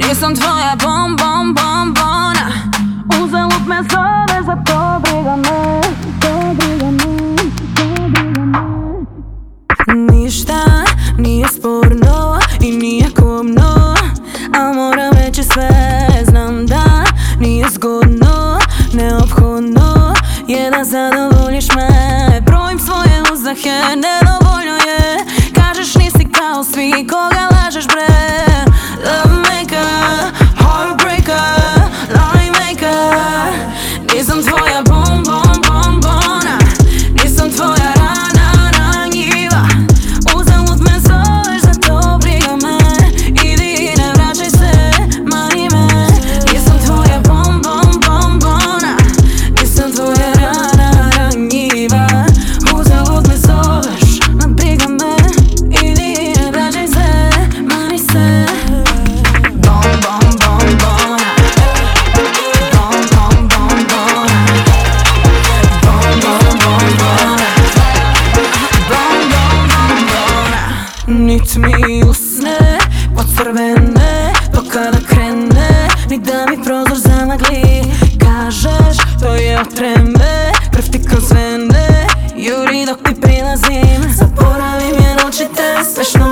Nisam tvoja bombona. Uzalud me zoveš, za to briga me. Ništa nije sporno i nije kobno, a moram reći sve. Znam da nije zgodno, neophodno je da zadovoljiš me. Brojim svoje uzdahe, nedovoljno je. Kažeš nisi kao svi, koga lažeš bre. Love maker, heartbreaker, lie maker. Nisam tvoja bombona. Nisam tvoja rana ranjiva. Uzalud me zoveš, za to briga me. Idi i ne vraćaj se, mani me. Nisam tvoja bombona. Nisam tvoja rana ranjiva. Uzalud me zoveš, na briga me. Idi i ne vraćaj se, mani se. Nit mi usne pocrvene to kada krene, ni da mi prozor zamagli. Kažeš to je od treme, krv ti kroz vene juri dok ti prilazim. Zaboravim je noći te smešno